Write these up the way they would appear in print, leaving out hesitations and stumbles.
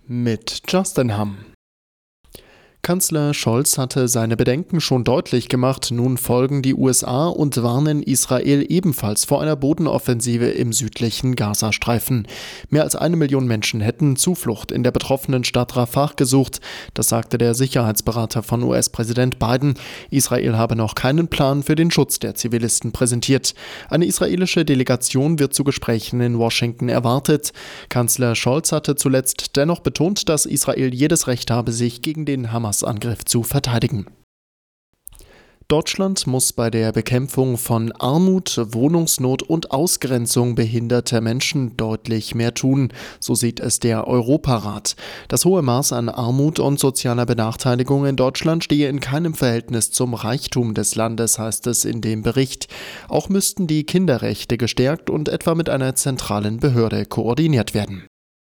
mit Justin Hamm. Kanzler Scholz hatte seine Bedenken schon deutlich gemacht. Nun folgen die USA und warnen Israel ebenfalls vor einer Bodenoffensive im südlichen Gazastreifen. Mehr als 1 Million Menschen hätten Zuflucht in der betroffenen Stadt Rafah gesucht. Das sagte der Sicherheitsberater von US-Präsident Biden. Israel habe noch keinen Plan für den Schutz der Zivilisten präsentiert. Eine israelische Delegation wird zu Gesprächen in Washington erwartet. Kanzler Scholz hatte zuletzt dennoch betont, dass Israel jedes Recht habe, sich gegen den Hamas-Angriff zu verteidigen. Deutschland muss bei der Bekämpfung von Armut, Wohnungsnot und Ausgrenzung behinderter Menschen deutlich mehr tun, so sieht es der Europarat. Das hohe Maß an Armut und sozialer Benachteiligung in Deutschland stehe in keinem Verhältnis zum Reichtum des Landes, heißt es in dem Bericht. Auch müssten die Kinderrechte gestärkt und etwa mit einer zentralen Behörde koordiniert werden.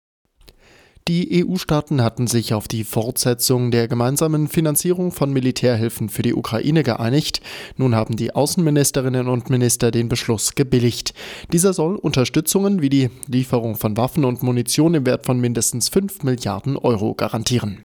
Die EU-Staaten hatten sich auf die Fortsetzung der gemeinsamen Finanzierung von Militärhilfen für die Ukraine geeinigt. Nun haben die Außenministerinnen und Minister den Beschluss gebilligt. Dieser soll Unterstützungen wie die Lieferung von Waffen und Munition im Wert von mindestens 5 Milliarden Euro garantieren.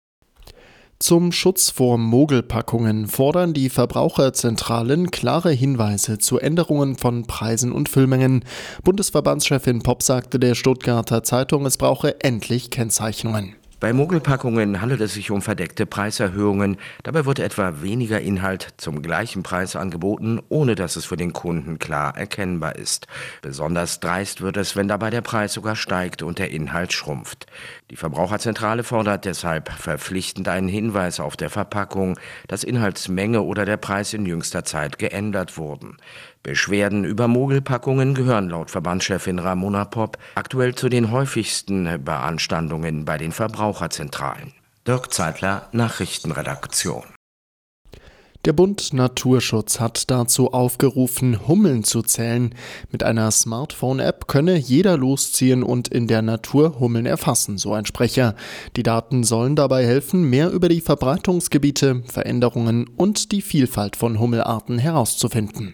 Zum Schutz vor Mogelpackungen fordern die Verbraucherzentralen klare Hinweise zu Änderungen von Preisen und Füllmengen. Bundesverbandschefin Popp sagte der Stuttgarter Zeitung, es brauche endlich Kennzeichnungen. Bei Mogelpackungen handelt es sich um verdeckte Preiserhöhungen. Dabei wird etwa weniger Inhalt zum gleichen Preis angeboten, ohne dass es für den Kunden klar erkennbar ist. Besonders dreist wird es, wenn dabei der Preis sogar steigt und der Inhalt schrumpft. Die Verbraucherzentrale fordert deshalb verpflichtend einen Hinweis auf der Verpackung, dass Inhaltsmenge oder der Preis in jüngster Zeit geändert wurden. Beschwerden über Mogelpackungen gehören laut Verbandschefin Ramona Popp aktuell zu den häufigsten Beanstandungen bei den Verbraucherzentralen. Dirk Zeitler, Nachrichtenredaktion. Der Bund Naturschutz hat dazu aufgerufen, Hummeln zu zählen. Mit einer Smartphone-App könne jeder losziehen und in der Natur Hummeln erfassen, so ein Sprecher. Die Daten sollen dabei helfen, mehr über die Verbreitungsgebiete, Veränderungen und die Vielfalt von Hummelarten herauszufinden.